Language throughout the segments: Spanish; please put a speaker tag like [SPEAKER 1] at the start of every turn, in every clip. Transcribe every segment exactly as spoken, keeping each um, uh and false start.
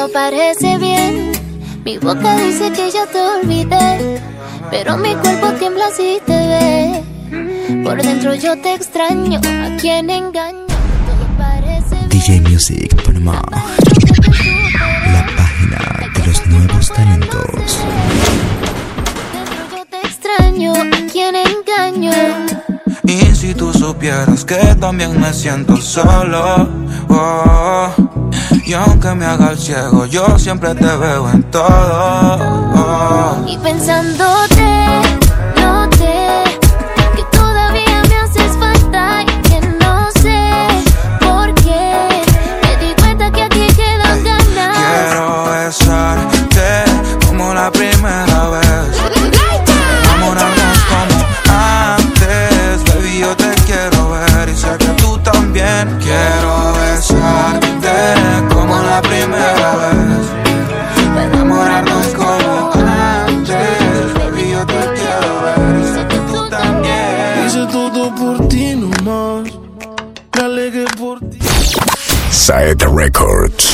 [SPEAKER 1] Todo parece bien, mi boca dice que ya te olvidé, pero mi cuerpo tiembla si te ve. Por dentro yo te extraño, ¿a quién engaño? Todo parece bien.
[SPEAKER 2] D J Music Panamá, la página de los nuevos talentos.
[SPEAKER 1] Dentro yo te extraño, ¿a quién engaño?
[SPEAKER 3] Y si tú supieras que también me siento solo, oh, y aunque me haga el ciego, yo siempre te veo en todo, oh.
[SPEAKER 1] Y pensándote, noté que todavía me haces falta y que no sé por qué. Me di cuenta que aquí quedan ganas.
[SPEAKER 3] Quiero besarte como la primera vez, enamorarnos como antes. Baby, yo te quiero ver y sé que tú también. Quiero besarte como la primera vez, enamorarnos como antes. Baby, yo te quiero ver y sé que tú también.
[SPEAKER 4] Hice todo por ti nomás, me alegué por ti.
[SPEAKER 2] Saeta Records.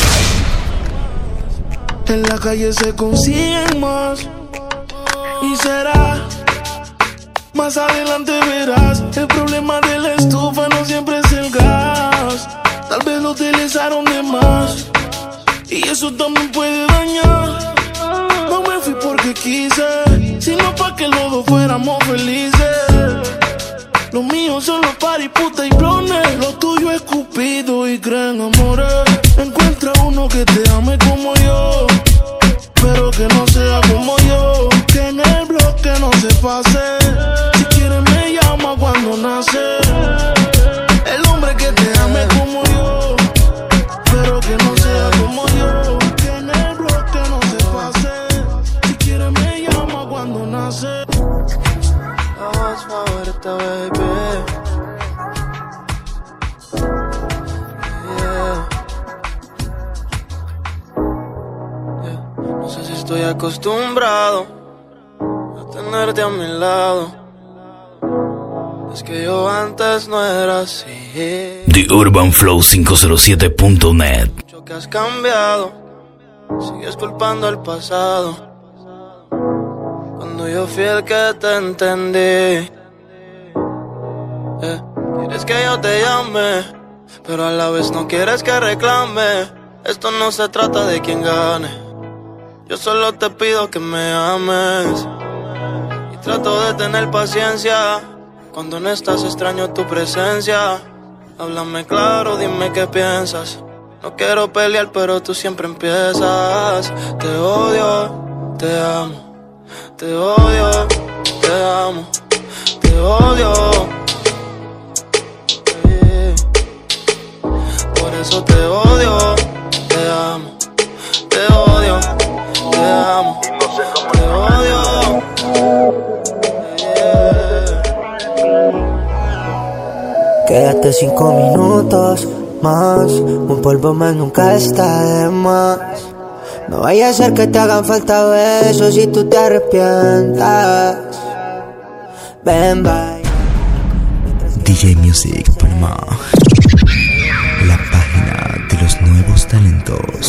[SPEAKER 4] En la calle se consiguen más y será más adelante verás. El problema de la estufa no siempre es el gas, tal vez lo utilizaron de más y eso también puede dañar. No me fui porque quise, sino pa' que los dos fuéramos felices. Lo mío son los party, puta y blones, lo tuyo es Cupido y creen amores. Encuentra uno que te ame como yo, pero que no sea como yo, que en el bloque no se pase. Si quiere me llama cuando nace. El hombre que te ame como yo, pero que no sea como yo, que en el bloque no se pase. Si quiere me llama cuando nace. La voz favorita, baby. Yeah. Yeah. No sé si estoy acostumbrado a tenerte a mi lado. Es que yo antes no era así.
[SPEAKER 2] The Urban Flow quinientos siete punto net.
[SPEAKER 4] Mucho que has cambiado, sigues culpando al pasado, cuando yo fui el que te entendí. Eh, quieres que yo te llame, pero a la vez no quieres que reclame. Esto no se trata de quién gane, yo solo te pido que me ames. Y trato de tener paciencia, cuando no estás extraño tu presencia. Háblame claro, dime qué piensas. No quiero pelear, pero tú siempre empiezas. Te odio, te amo. Te odio, te amo. Te odio. Sí. Por eso te odio, te amo. Te odio, te amo. Te odio.
[SPEAKER 5] Quédate cinco minutos más, un polvo más nunca está de más. No vaya a ser que te hagan falta besos y tú te arrepientas. Ven, bye.
[SPEAKER 2] D J Music Panamá, la página de los nuevos talentos.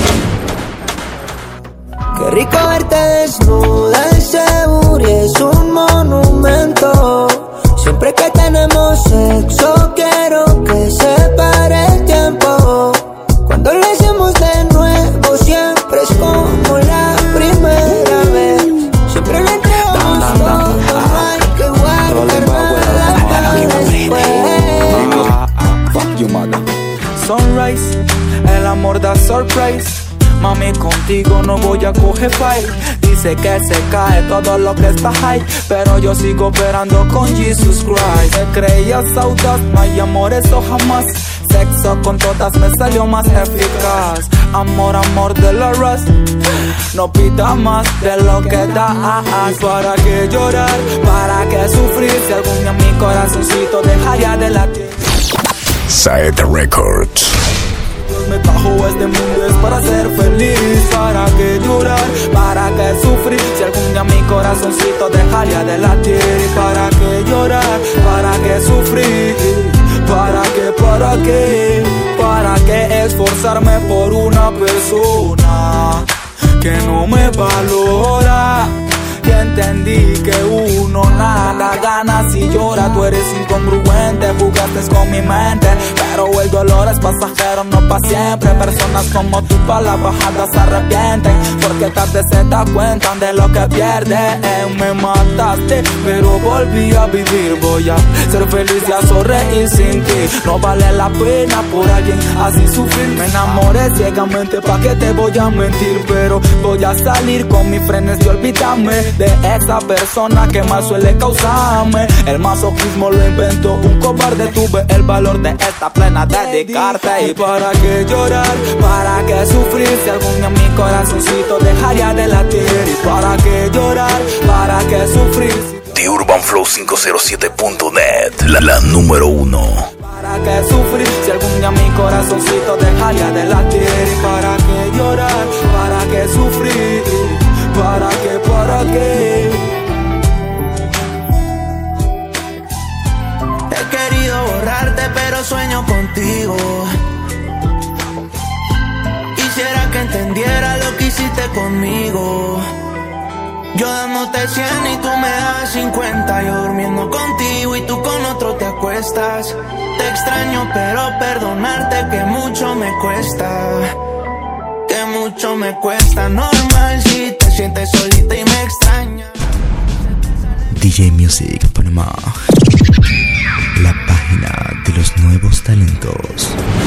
[SPEAKER 5] Qué rico verte desnuda en Seguri, es un monumento. Siempre que tenemos sexo quiero que se pare el tiempo. Cuando lo hacemos de nuevo siempre es como la primera vez. Siempre le entregamos todo, no hay que guardar nada para después.
[SPEAKER 3] Fuck you, mother. Sunrise, el amor da surprise. Mami, contigo no voy a coger fight. Dice que se cae todo lo que está high, pero yo sigo operando con Jesus Christ. Me creías audaz, no hay amor, eso jamás. Sexo con todas me salió más eficaz. Amor, amor de la Rust. No pida más de lo que das. ¿Para qué llorar? ¿Para qué sufrir? Si algún día mi corazoncito dejaría de latir.
[SPEAKER 2] Saeta Records.
[SPEAKER 3] Me trajo este mundo es para ser feliz. ¿Para qué llorar? ¿Para qué sufrir? Si algún día mi corazoncito dejaría de latir. ¿Para qué llorar? ¿Para qué sufrir? ¿Para qué, para qué? ¿Para qué esforzarme por una persona que no me valora? Ya entendí que uno nada gana si llora. Tú eres incongruente, jugaste con mi mente, pero el dolor es pasajero, no pa' siempre. Personas como tú pa' la bajada se arrepienten, porque tarde se da cuenta de lo que pierden. Me mataste, pero volví a vivir. Voy a ser feliz y a sonreír sin ti. No vale la pena por alguien así sufrir. Me enamoré ciegamente, pa' que te voy a mentir, pero voy a salir con mis frenes y olvidarme de esa persona que más suele causarme. El masoquismo lo inventó un cobarde. Tuve el valor de esta plena dedicarte. ¿Y para qué llorar? ¿Para qué sufrir? Si algún día mi corazoncito dejaría de latir. ¿Y para qué llorar? ¿Para qué sufrir?
[SPEAKER 2] The Urban Flow quinientos siete punto net, la, la número uno.
[SPEAKER 3] ¿Para qué sufrir? Si algún día mi corazoncito dejaría de latir. ¿Y para qué llorar? ¿Para qué sufrir? ¿Para qué? ¿Para qué?
[SPEAKER 5] He querido borrarte, pero sueño contigo. Quisiera que entendiera lo que hiciste conmigo. Yo dándote cien y tú me das cincuenta. Yo durmiendo contigo y tú con otro te acuestas. Te extraño, pero perdonarte que mucho me cuesta. Que mucho me cuesta. Normal si te sientes solita y me extrañas.
[SPEAKER 2] D J Music Panamá, la página de los nuevos talentos.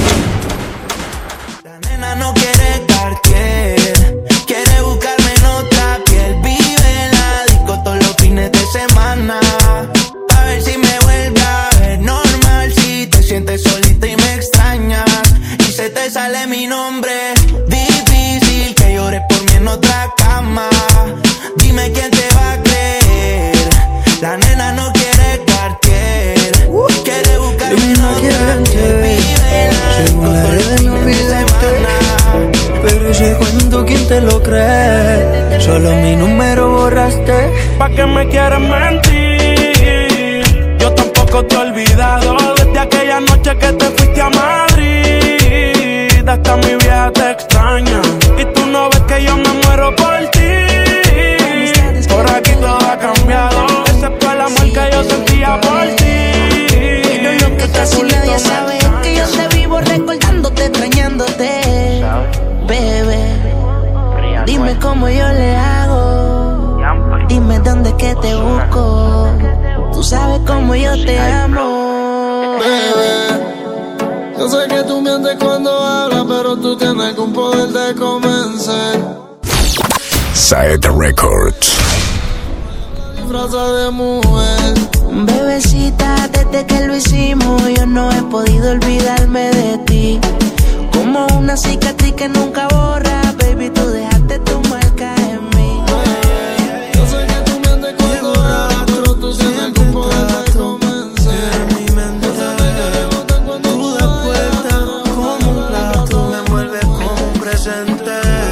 [SPEAKER 5] La nena no quiere Cartier, quiere buscarme en otra piel. Vive en la disco todos los fines de semana. A ver si me vuelve a ver. Normal si te sientes solita y me extrañas y se te sale mi nombre. Difícil que llores por mí en otra cama. Dime quién te va a creer. La nena no quiere Cartier, uh, quiere buscarme en otra piel.
[SPEAKER 6] Según las redes me olvidaste, pero ese cuento quién te lo cree. Solo mi número borraste.
[SPEAKER 4] ¿Pa' qué me quieres mentir? Yo tampoco te he olvidado desde aquella noche que te fuiste a Madrid. Hasta mi vieja te extraña y tú no ves que yo me muero por ti. Por aquí todo ha cambiado, ese fue el amor que yo sentía por ti.
[SPEAKER 5] Pero lo que casi nadie sabe es que yo te vivo recordándote, extrañándote. Bebé, dime cómo yo le hago. Dime dónde es que te busco. Tú sabes cómo yo te amo.
[SPEAKER 6] Bebé, yo sé que tú mientes cuando hablas, pero tú tienes algún poder de convencer.
[SPEAKER 2] Saeta Records.
[SPEAKER 6] Disfraza de mujer.
[SPEAKER 5] Bebecita, desde que lo hicimos yo no he podido olvidarme de ti. Como una cicatriz que nunca borra, baby, tú dejaste tu marca en mí.
[SPEAKER 6] Yo sé que tú mientes cuando hablas, pero tú tienes algún poder de convencer. Mi mente tú das vuelta como un plato, me envuelves como un presente.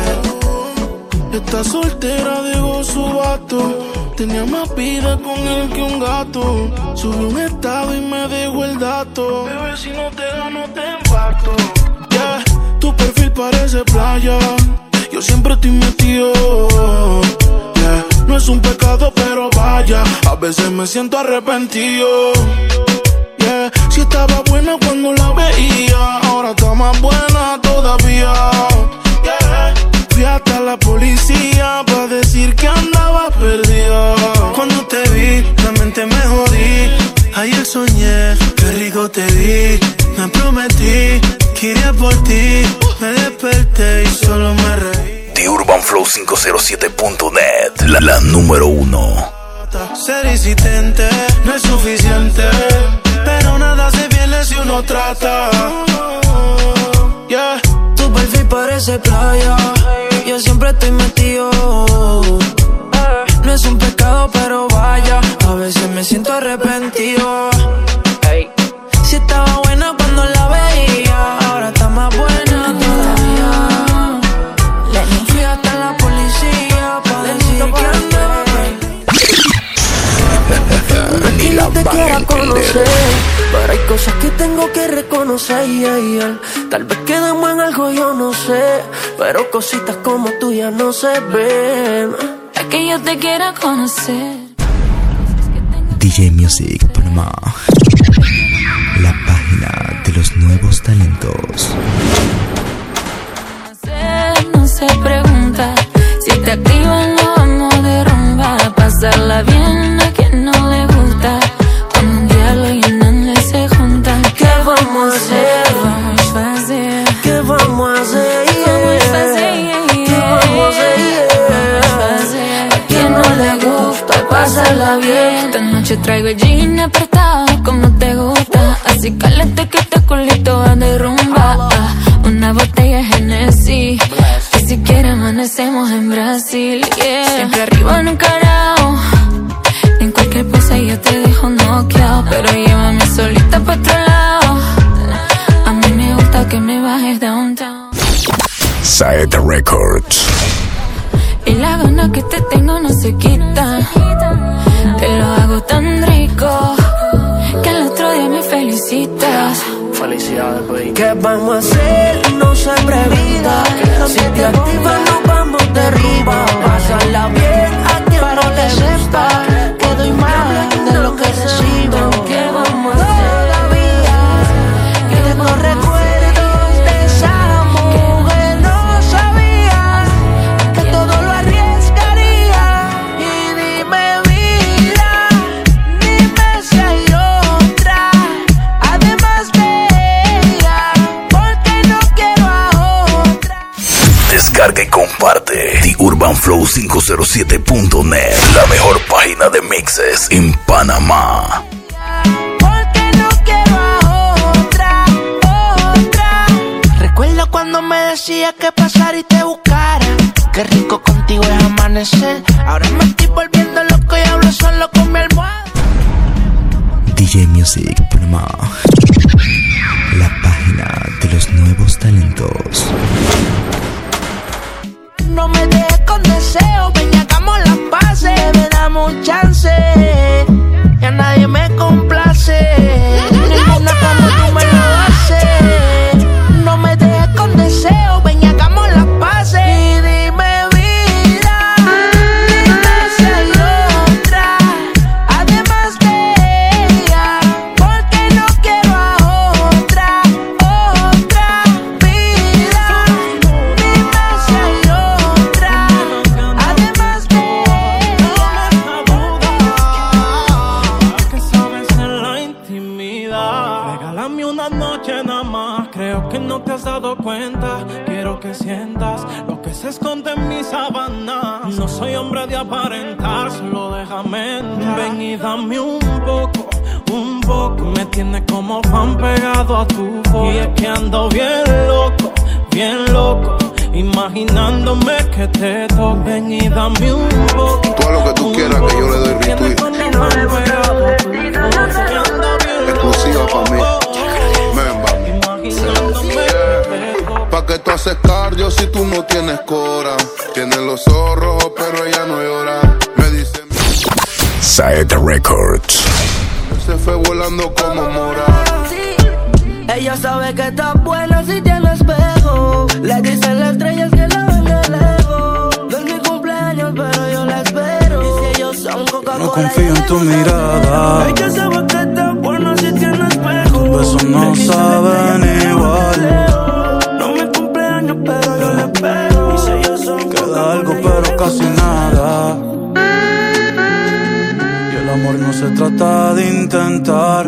[SPEAKER 4] Esta soltera dejó su vato, tenía más vida con él que un gato. Subió un estado y me dejó el dato. Bebé, si no te gano te empato. Yeah, tu perfil parece playa, yo siempre estoy metido. Yeah, no es un pecado pero vaya, a veces me siento arrepentido. Yeah, si estaba buena cuando la veía, ahora está más buena todavía. Yeah, fui hasta la policía pa' decir que andaba perdida.
[SPEAKER 6] Cuando te vi, la mente me jodí. Ayer soñé, qué rico te vi. Me prometí que iría por ti. Me desperté y solo me reí.
[SPEAKER 2] The Urban Flow quinientos siete punto net, la, la número uno.
[SPEAKER 6] Ser insistente no es suficiente, pero nada se pierde si uno trata. Yeah. Tu perfil parece playa, yo siempre estoy metido. No es un pecado pero vaya, a veces me siento arrepentido. Si estaba buena cuando la veía, ahora está más buena todavía. Fui hasta la policía pa' decir que andaba.
[SPEAKER 2] Ni la
[SPEAKER 6] te quiera conocer, pero hay cosas que tengo que reconocer. Yeah, yeah. Tal vez quedemos en algo, yo no sé, pero cositas como tuyas no se ven.
[SPEAKER 1] Es que yo te quiera conocer.
[SPEAKER 2] D J Music Panamá, la página de los nuevos talentos.
[SPEAKER 1] No sé, no se pregunta si te activan, lo vamos de rumba. Pasarla bien a quien no le gusta. Cuando un diablo y un ángel se juntan.
[SPEAKER 6] ¿Qué vamos a hacer?
[SPEAKER 1] ¿Qué vamos a hacer?
[SPEAKER 6] ¿Qué vamos a hacer?
[SPEAKER 1] Vamos a hacer,
[SPEAKER 6] ¿Qué vamos a hacer?
[SPEAKER 1] A quien no le gusta pasarla bien. Esta noche traigo el jean apretado como te gusta. Así caliente que este culito va de rumba. Una botella de Genesis y si quieres amanecemos en Brasil, yeah. Siempre arriba en un carajo. En cualquier pose yo te dejo noqueado, pero llévame solita pa' otro lado. A mí me gusta que me bajes downtown.
[SPEAKER 2] Saeta Records.
[SPEAKER 1] Y la gana que te tengo no se quita. Te lo hago tan rico que al otro día me felicitas.
[SPEAKER 6] Felicidades, baby. ¿Qué vamos a hacer? No se previda. Si te activas nos vamos derriba. Pásala bien a quien no le sepa. Que doy más de lo que recibo. ¿Qué vamos a hacer? Todavía tengo recuerdos de esa mujer. No sabía que todo lo arriesgaría. Y dime vida, dime si hay otra. Además de
[SPEAKER 7] descarga y comparte The Urban Flow quinientos siete punto net, la mejor página de mixes en Panamá.
[SPEAKER 6] Porque no quiero a otra, otra. Recuerdo cuando me decías que pasara y te buscara. Qué rico contigo es amanecer. Ahora me estoy volviendo loco y hablo solo con mi almohada.
[SPEAKER 2] D J Music Panamá, la página de los nuevos talentos.
[SPEAKER 6] No me dejes con deseo, ven y hagamos las paces. Me damos un chance, y a nadie me complace. Ninguna como tú me lo haces. No me dejes con deseo, ven y hagamos las paces. Y dime vida, dime si hay otra. Además de ella, porque no quiero a otra, otra vida. Dime si hay otra. Además de
[SPEAKER 4] que sabes en la intimidad. Regálame una noche nada más. Creo que no te has dado cuenta. Quiero que sientas lo que se esconde en mis sábanas. No soy hombre de aparentar, solo déjame entrar. Ven y dame un poco, un poco. Me tienes como fan pegado a tu voz. Y es que ando bien loco, bien loco, imaginándome que te toco. Ven y dame un poco.
[SPEAKER 8] Todo lo que tú quieras que yo le doy retweet. Exclusiva para mí. Pa' que tú haces cardio si tú no tienes cora. Tienes los ojos rojos pero ella no llora. Me dice
[SPEAKER 7] Saeta Records.
[SPEAKER 8] se fue volando como mora.
[SPEAKER 6] Ella sabe que está buena si tiene espejo. Le dicen las estrellas que la ven de lejos. No es mi cumpleaños pero yo la espero. Y si ellos son Coca-Cola,
[SPEAKER 3] no confío en tu mirada.
[SPEAKER 6] ella sabe que está buena si tiene espejo.
[SPEAKER 3] Tus besos no saben igual.
[SPEAKER 6] Pero yo le espero. Y si ellos son
[SPEAKER 3] Queda algo pero casi nada. Y el amor no se trata de intentar.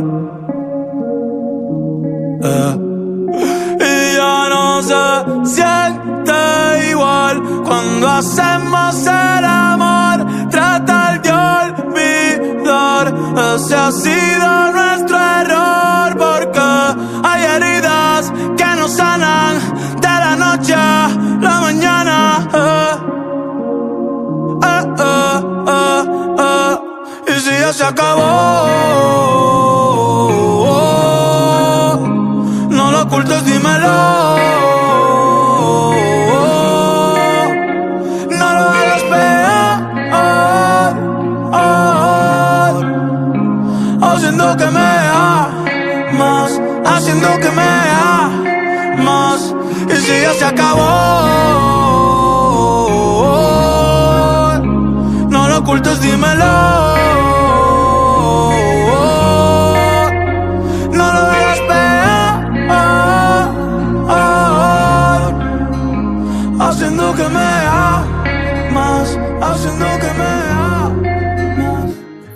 [SPEAKER 3] eh. Y ya no se siente igual cuando hacemos el amor. Tratar de olvidar, ese ha sido nuestro error. Porque hay heridas que no sanan de la noche a la mañana. eh. Eh, eh, eh, eh. Y si ya se acabó, no lo ocultes, dímelo. No lo hagas peor. Oh, si haciendo que me amas, haciendo que me amas. Y si ya se acabó, no lo ocultes, dímelo. No lo dejes peor, haciendo que me amas, haciendo que me amas.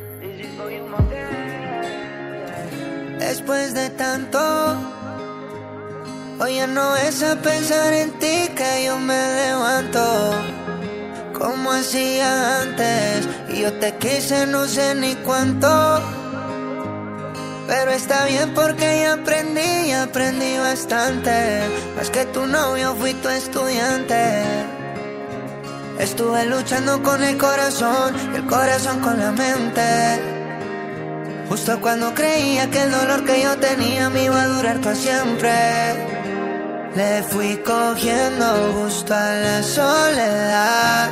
[SPEAKER 5] Después de tanto, hoy ya no es a pensar en ti que yo me levanto como hacía antes. Y yo te quise no sé ni cuánto, pero está bien porque ya aprendí, ya aprendí bastante. Más que tu novio fui tu estudiante. Estuve luchando con el corazón y el corazón con la mente. Justo cuando creía que el dolor que yo tenía me iba a durar para siempre, le fui cogiendo gusto a la soledad.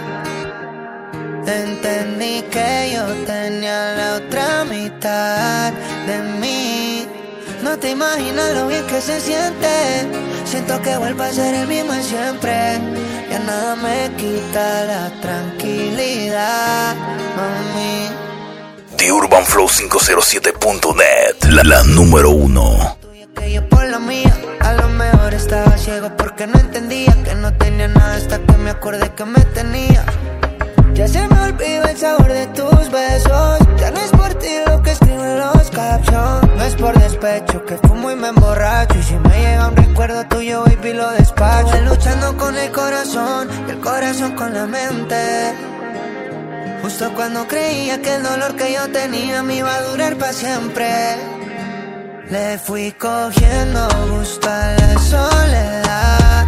[SPEAKER 5] Entendí que yo tenía la otra mitad de mí. No te imaginas lo bien que se siente. Siento que vuelvo a ser el mismo de siempre. Ya nada me quita la tranquilidad, mami.
[SPEAKER 7] The Urban Flow quinientos siete punto net, la, la número uno.
[SPEAKER 5] Que yo por la mía, a lo mejor estaba ciego porque no entendía que no tenía nada hasta que me acordé que me tenía. Ya se me olvidó el sabor de tus besos. Ya no es por ti lo que escribo en los captions. No es por despecho que fumo y me emborracho. Y si me llega un recuerdo tuyo, baby, lo despacho. Estoy luchando con el corazón y el corazón con la mente. Justo cuando creía que el dolor que yo tenía me iba a durar para siempre, le fui cogiendo gusto a la soledad.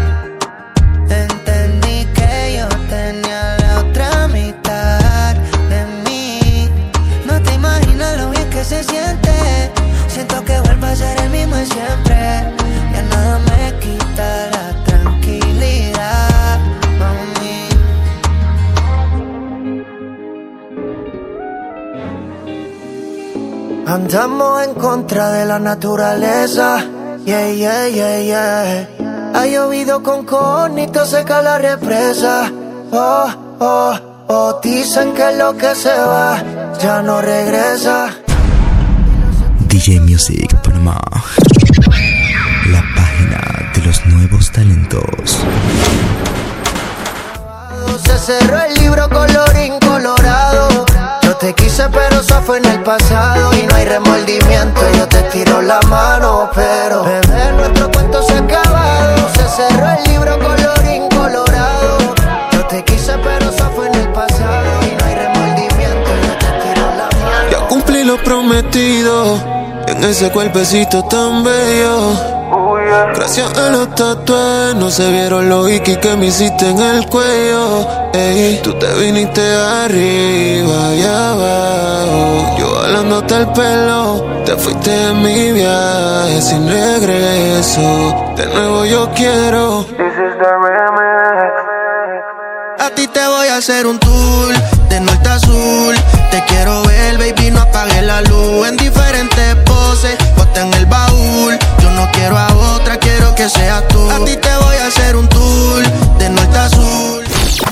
[SPEAKER 5] Entendí que yo tenía la otra mitad de mí. No te imaginas lo bien que se siente. Siento que vuelvo a ser el mismo de siempre. Ya nada me quita la tranquilidad, mami. Andamos en contra de la naturaleza, yeah, yeah, yeah, yeah. Ha llovido con conito, seca la represa. Oh, oh, oh, dicen que lo que se va ya no regresa.
[SPEAKER 2] D J Music Panamá, la página de los nuevos talentos.
[SPEAKER 5] Se cerró el libro colorín colorado. Yo te quise pero eso fue en el pasado. Y no hay remordimiento, yo te tiro la mano. Pero bebé, nuestro cuento se ha acabado. Se cerró el libro colorín colorado. Yo te quise pero eso fue en el pasado. Y no hay remordimiento, yo te tiro la mano.
[SPEAKER 9] Ya cumplí lo prometido en ese cuerpecito tan bello. Gracias a los tatuajes no se vieron los ikis que me hiciste en el cuello. Ey, tú te viniste arriba y abajo, yo jalándote el pelo. Te fuiste en mi viaje sin regreso. De nuevo yo quiero. This is the remix.
[SPEAKER 5] A ti te voy a hacer un tour de norte a sur. Te quiero ver, baby, no apagues la luz. En diferentes poses, ponte en el baúl. Yo no quiero a otra, quiero que seas tú. A ti te voy a hacer un tour de norte a sur.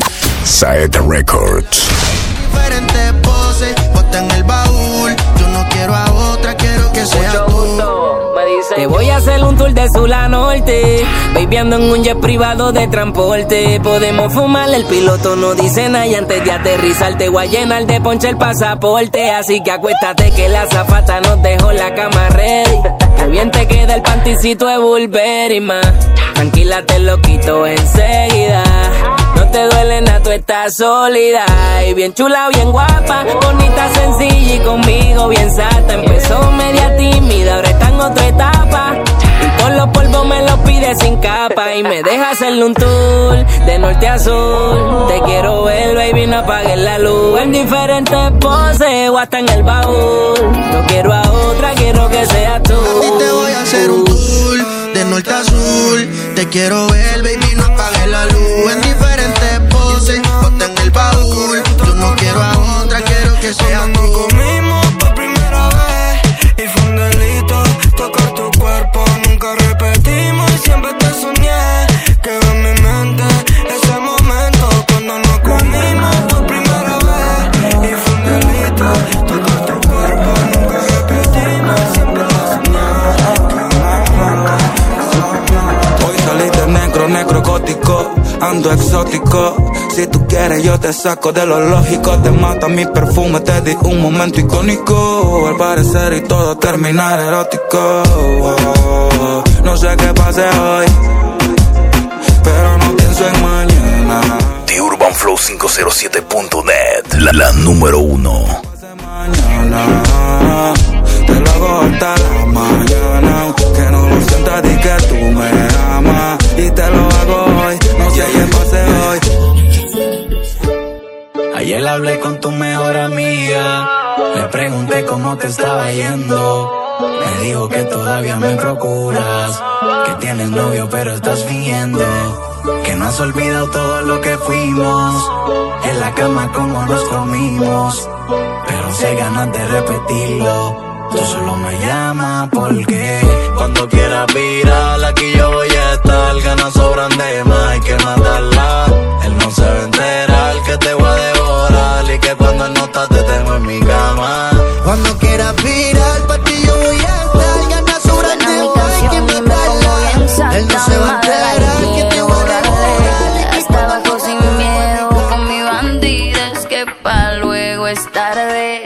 [SPEAKER 7] Saeta Records.
[SPEAKER 5] Diferentes poses, ponte en el baúl. Yo no quiero a otra, quiero que seas tú.
[SPEAKER 10] Te voy a hacer un tour de sur a norte, baby, ando en un jet privado de transporte. Podemos fumar, el piloto no dice nada. Y antes de aterrizar te voy a llenar de ponche el pasaporte. Así que acuéstate que la azafata nos dejó la cama ready. Que bien te queda el panticito de Burberry, ma. Tranquila, te lo quito enseguida. No te duele nada, tú estás sólida. Y bien chula, bien guapa, bonita, sencilla y conmigo bien sata. Empezó media tímida, ahora está en otra etapa. Y todos los polvos me los pide sin capa. Y me deja hacerle un tour de norte a sur. Te quiero ver, baby, no apagues la luz. En diferentes poses o hasta en el baúl. No quiero a otra, quiero que seas tú.
[SPEAKER 5] A ti te voy a hacer un tour de norte a sur. Te quiero ver, baby, no apagues la luz. En diferentes poses, ponte en el baúl. Yo no quiero a otra, quiero que seas tú.
[SPEAKER 3] Comimos por primera vez mundo exótico. Si tú quieres yo te saco de lo lógico. Te mata mi perfume, te di un momento icónico. Al parecer y todo terminar erótico. Oh, no sé qué pase hoy, pero no pienso en mañana.
[SPEAKER 7] The Urban Flow quinientos siete punto net, la, la número uno.
[SPEAKER 3] Mañana te lo hago hasta la mañana, que no lo sientas y que tú me amas. Y te lo hago hoy, no sé qué pase hoy.
[SPEAKER 11] Ayer hablé con tu mejor amiga, le pregunté cómo te estaba yendo. Me dijo que todavía me procuras, que tienes novio pero estás fingiendo, que no has olvidado todo lo que fuimos, en la cama como nos comimos, pero si hay ganas de repetirlo, tú solo me llamas porque cuando quieras virar aquí yo voy a estar. Ganas sobran de más, hay que matarla. Él no se va a enterar que te voy a devorar y que cuando él no está te tengo en mi cama.
[SPEAKER 5] Cuando quieras virar pa' ti yo voy a estar. Ganas sobran de más, hay que matarla. Él no se va a enterar que te voy a devorar.
[SPEAKER 1] Estaba sin miedo con mi bandida, es que pa' luego es tarde.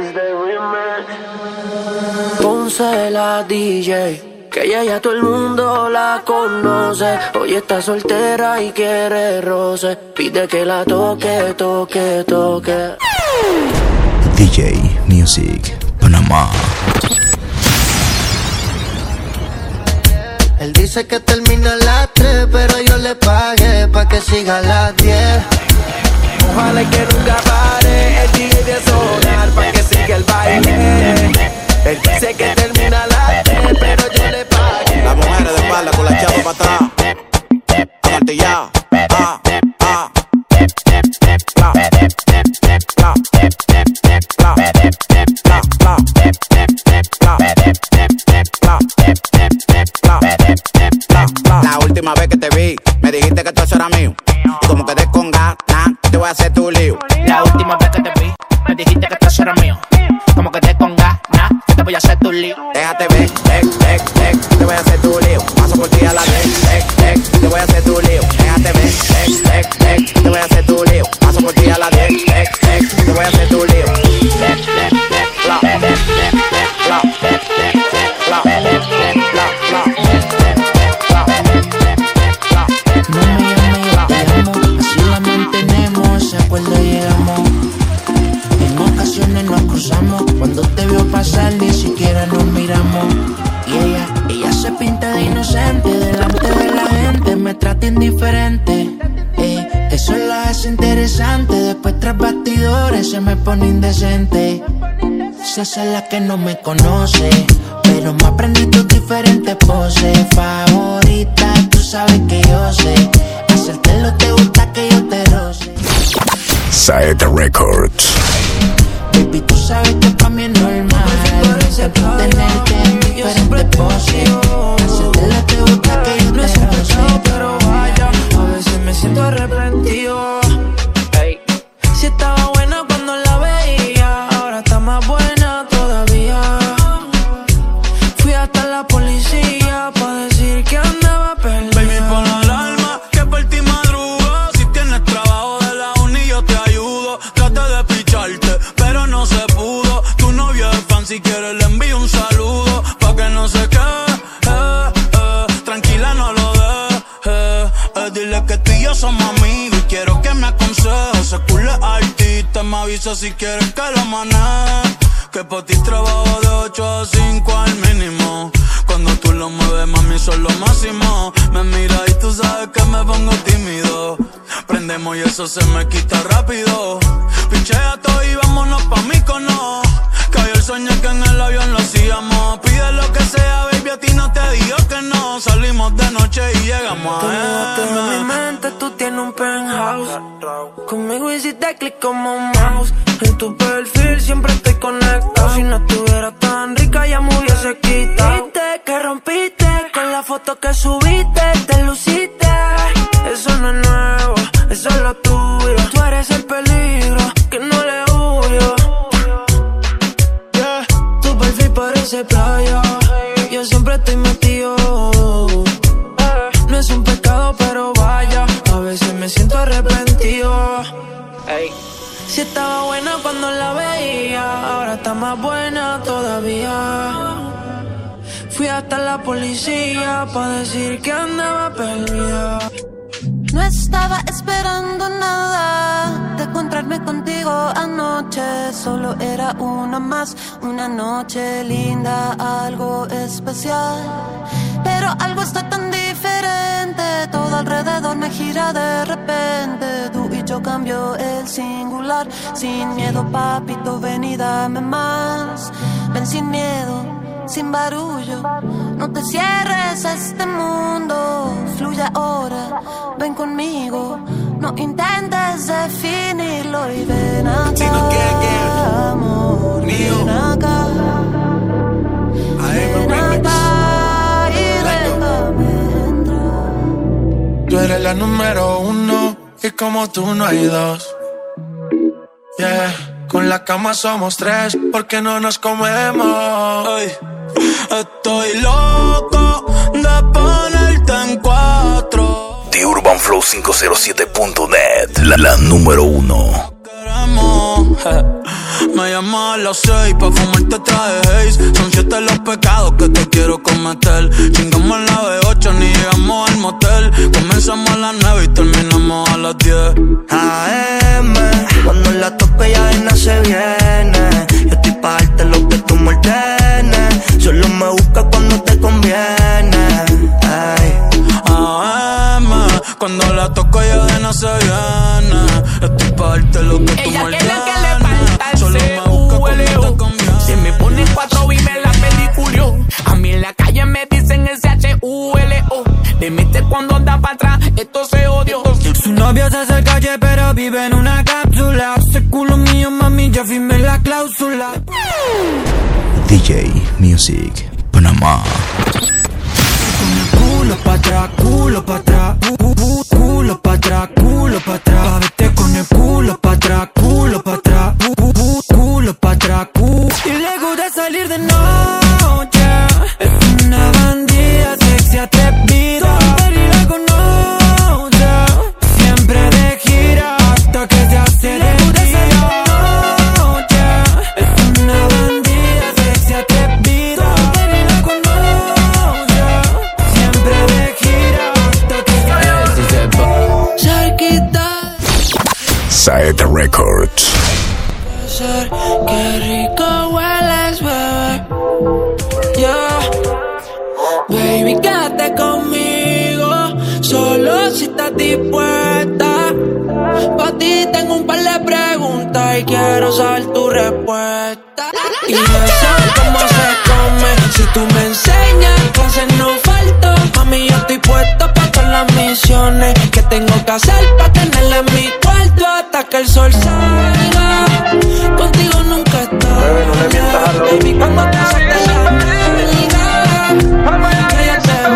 [SPEAKER 6] Ponce la D J, que ella ya todo el mundo la conoce. Hoy está soltera y quiere roce. Pide que la toque, toque, toque.
[SPEAKER 2] D J Music Panamá.
[SPEAKER 5] Él dice que termina a las tres, pero yo le pagué pa' que siga a las diez.
[SPEAKER 12] Ojalá y que nunca pare el D J de sonar pa' que siga el baile. Él dice que termina a las tres, pero yo le pagué.
[SPEAKER 13] Las mujeres de espalda con la chapa para atrás, amartillado, ah, ah. Bla, bla, bla, bla, bla, bla, bla, bla, bla. La última vez que te vi, me dijiste que todo eso era mío. Y como quedé con ganas, te voy a hacer tu lío.
[SPEAKER 14] La última vez que te vi, me dijiste que todo eso era mío. Como quedé con ganas, te voy a hacer tu lío.
[SPEAKER 13] Déjate ver, eh, eh, eh, te voy a hacer tu lío. Paso por ti a la vez, eh, eh, te voy a hacer tu lío. Déjate ver, eh, eh, eh, te voy a hacer tu lío. Paso por ti a la vez, eh, eh, te voy a hacer tu lío. Bla, bla, bla, bla, bla, bla.
[SPEAKER 6] No me llames, yo te amo, así la mantenemos, ese acuerdo llegamos. En ocasiones nos cruzamos, cuando te veo pasar ni siquiera nos miramos. Y ella, ella se pinta de inocente, delante de la gente me trata indiferente. Eh, eso la hace interesante, después tras bastidores se me pone indecente. Se hace la que no me conoce, pero me aprendí tus diferentes poses. Favorita, tú sabes que yo sé, hacértelo te gusta que yo te roce.
[SPEAKER 7] Saeta Records.
[SPEAKER 6] Baby, tú sabes que pa' mí es normal tenerte en diferentes poses. Hacértelo te gusta que yo te roce.
[SPEAKER 11] Pero vaya, a veces me siento arrepentido. Hey. Si estaba buena cuando la veía, ahora está más buena todavía. Fui hasta la policía pa' decir que andaba perdida.
[SPEAKER 12] Baby, pon alarma, que por ti madrugo. Si tienes trabajo de la uni yo te ayudo. Traté de picharte, pero no se pudo. Tu novio es fan, si quieres le envío un saludo. Pa' que no se quede, eh, eh, tranquila no lo dejes, eh, eh, dile que tú y yo somos amigos y quiero que me aconsejes. Ese culo es artista, me avisa si quieres que lo maneje. Que por ti trabajo de ocho a cinco al mínimo. Cuando tú lo mueves, mami, son lo máximo. Me mira y tú sabes que me pongo tímido. Prendemos y eso se me quita rápido. Pinchea todo y vámonos pa' Mykonos. Cayó el sueño que en el avión lo hacíamos. Pide lo que sea, baby, a ti no te digo que no. Salimos de noche y llegamos
[SPEAKER 11] Tú
[SPEAKER 12] a
[SPEAKER 11] en mi mente, tú tienes un penthouse. Conmigo hiciste click como un mouse. En tu perfil siempre estoy conectado. Si no estuviera tan rica ya me hubiese quitado. Viste que rompiste con la foto que subiste. Te luciste, eso no es nuevo, eso es lo tuyo. Tú eres el peligro que no le huyo. Yeah. Tu perfil parece playa, yo siempre estoy metido. No es un pecado pero vaya, a veces me
[SPEAKER 6] Si estaba buena cuando la veía, ahora está más buena todavía. Fui hasta la policía pa' decir que andaba perdida.
[SPEAKER 15] No estaba esperando nada de encontrarme contigo anoche. Solo era una más, una noche linda, algo especial. Pero algo está tan diferente, todo alrededor me gira de repente. Tú y yo cambio el singular. Sin miedo, papito, ven y dame más. Ven sin miedo, sin barullo. No te cierres a este mundo. Fluye ahora, ven conmigo. No intentes definirlo y ven acá, amor, ven acá. Ven acá y déjame entrar.
[SPEAKER 4] Tú eres la número uno y como tú no hay dos. Yeah, con la cama somos tres porque no nos comemos.
[SPEAKER 12] Ay, estoy loco de ponerte en cuatro.
[SPEAKER 7] The Urban Flow quinientos siete punto net, la, la número uno.
[SPEAKER 12] Me llamas a las seis pa' fumarte traje Haze. Son siete los pecados que te quiero cometer. Chingamos a la B ocho, ni llegamos al motel. Comenzamos a las nueve y terminamos a las diez.
[SPEAKER 5] A M, cuando la toque ya no se viene. Yo estoy pa' darte lo que tú me ordenes. Solo me busca cuando te conviene. Ay.
[SPEAKER 12] A M, cuando la toco ya de no se viene. Estoy pa' darte lo que tú me ordenes.
[SPEAKER 14] Solo me busca cuando te conviene. Se me ponen cuatro y me la peliculió. A mí en la calle me dicen el C H U L O. Le mete cuando anda para atrás, esto se odió.
[SPEAKER 6] Su novio se hace calle pero vive en una cápsula. Ese culo mío, mami, ya firmé la cláusula.
[SPEAKER 2] D J Music Panamá.
[SPEAKER 6] Culo pa' atrás, culo pa' atrás, culo pa' atrás, culo pa' atrás. Vete con el culo pa' atrás, culo pa' atrás, culo pa' atrás, culo. Y le gusta salir de noche. Es una bandida sexy atrevida. Y la conoce, siempre de gira hasta que se hace de día. Es una bandida sexy atrevida. Y la conoce, siempre de gira hasta que se hace cerquita.
[SPEAKER 7] Saeta Records.
[SPEAKER 6] Qué rico hueles, bebé. Yeah. Baby, quédate conmigo, solo si estás dispuesta. Pa' ti tengo un par de preguntas y quiero saber tu respuesta. Y no sé cómo se come, si tú me enseñas, entonces no falto. Mami, yo estoy puesto pa' todas las misiones que tengo que hacer pa' tenerla en mi cuarto hasta que el sol salga. Contigo nunca estoy. Bebé, no le mientas a lo. Baby, cuando tú saques la melga, que ya te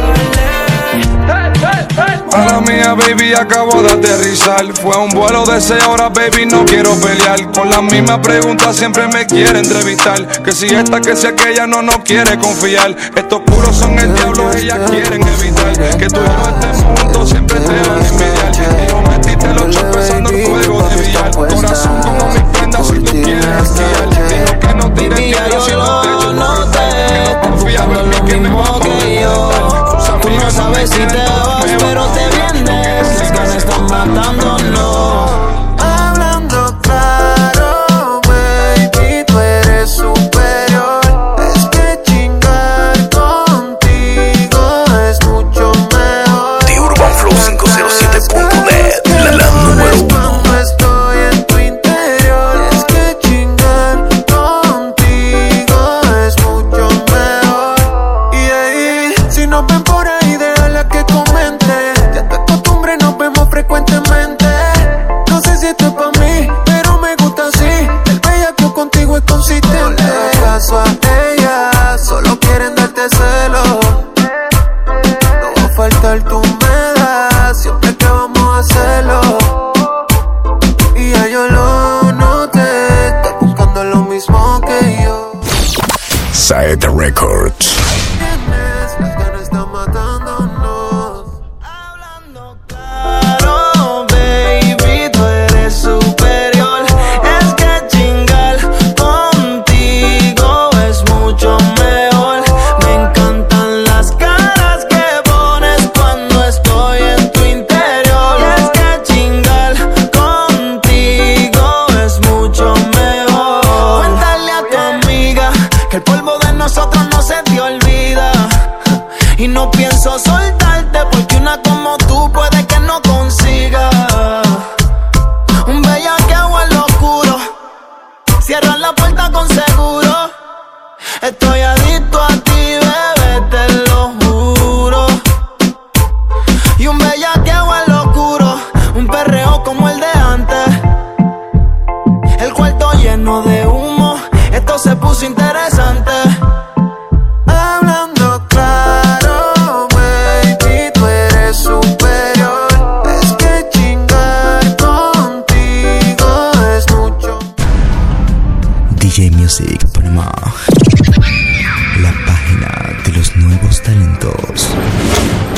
[SPEAKER 6] vale.
[SPEAKER 16] A la mía, baby, acabo de aterrizar. Fue un vuelo de seis horas, baby, no quiero pelear. Con la misma pregunta siempre me quiere entrevistar. Que si esta, que si aquella, no nos quiere confiar. Estos puros son el diablo, ellas quieren evitar que tú y yo estemos juntos, siempre te van a envidiar. Y yo metiste los chos pensando en juego de billar. Corazón como mi prenda, si tú quieres esquiar. Dijo que no tires tiro si no te echo por que no confiaba en mí, que me va a prometer.
[SPEAKER 17] Tú no sabes si te vas, pero te vienes, que me están matando, no.
[SPEAKER 5] Hablando claro, baby, tú eres superior. Es que chingar contigo es mucho mejor.
[SPEAKER 7] The Urban Flow quinientos siete punto net, la, la número uno.
[SPEAKER 5] No estoy en tu interior. Es que chingar contigo es mucho mejor. Y ahí, si nos ven por ahí, déjala que comente. Ya te acostumbré, nos vemos frecuentemente. No sé si esto es pa' mí, pero me gusta así. El bellaco contigo es consistente. No le hagas caso a ella, solo quieren darte celo. No va a faltar tu humedad, siempre que vamos a hacerlo. Y ya yo lo noté, estás buscando lo mismo que yo.
[SPEAKER 7] Saeta Records.
[SPEAKER 5] Las ganas están matándonos.
[SPEAKER 17] Claro, baby, tú eres superior. pienso soltarte porque una como tú puede que no consiga. Un bellaqueo en lo oscuro, cierran la puerta con seguro. Estoy adicto a ti, bebé, te lo juro. Y un bellaqueo en lo oscuro, un perreo como el de antes. El cuarto lleno de humo, esto se puso interesante.
[SPEAKER 9] Hablando claro, baby, tú eres superior. Es que chingar contigo es mucho.
[SPEAKER 2] D J Music Panamá, la página de los nuevos talentos.